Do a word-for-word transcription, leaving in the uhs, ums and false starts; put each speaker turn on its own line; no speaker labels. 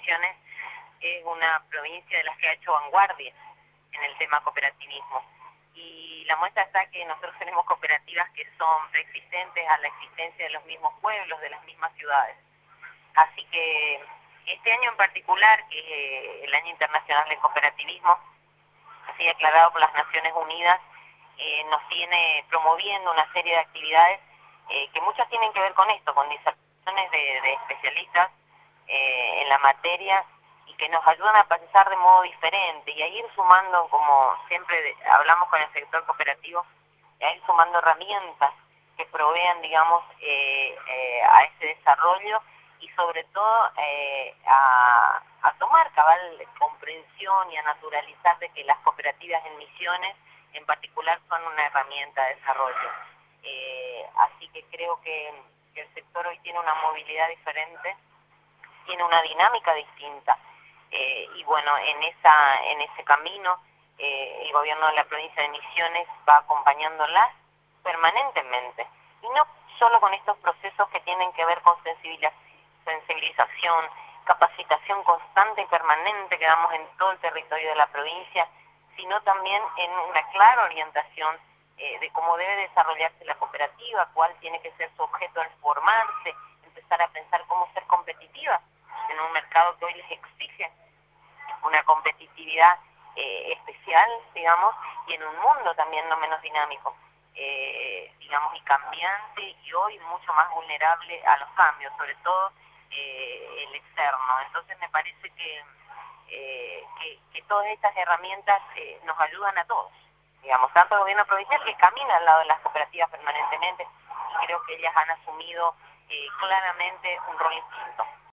Misiones es una provincia de las que ha hecho vanguardia en el tema cooperativismo. Y la muestra está que nosotros tenemos cooperativas que son preexistentes a la existencia de los mismos pueblos, de las mismas ciudades. Así que este año en particular, que es el Año Internacional del Cooperativismo, así declarado por las Naciones Unidas, eh, nos tiene promoviendo una serie de actividades eh, que muchas tienen que ver con esto, con disertaciones de, de especialistas eh, en la materia, y que nos ayudan a pensar de modo diferente y a ir sumando, como siempre de, hablamos con el sector cooperativo, y a ir sumando herramientas que provean, digamos, eh, eh, a ese desarrollo, y sobre todo eh, a, a tomar cabal comprensión y a naturalizar de que las cooperativas en Misiones en particular son una herramienta de desarrollo. Eh, así que creo que, que el sector hoy tiene una movilidad diferente, tiene una dinámica distinta, eh, y bueno, en esa en ese camino eh, el gobierno de la provincia de Misiones va acompañándolas permanentemente, y no solo con estos procesos que tienen que ver con sensibilización, capacitación constante y permanente que damos en todo el territorio de la provincia, sino también en una clara orientación eh, de cómo debe desarrollarse la cooperativa, cuál tiene que ser su objeto al formarse, empezar a pensar cómo ser competitiva en un mercado que hoy les exige una competitividad eh, especial, digamos, y en un mundo también no menos dinámico, eh, digamos, y cambiante, y hoy mucho más vulnerable a los cambios, sobre todo eh, el externo. Entonces me parece que, eh, que, que todas estas herramientas eh, nos ayudan a todos, digamos, tanto el gobierno provincial, que camina al lado de las cooperativas permanentemente, y creo que ellas han asumido eh, claramente un rol distinto.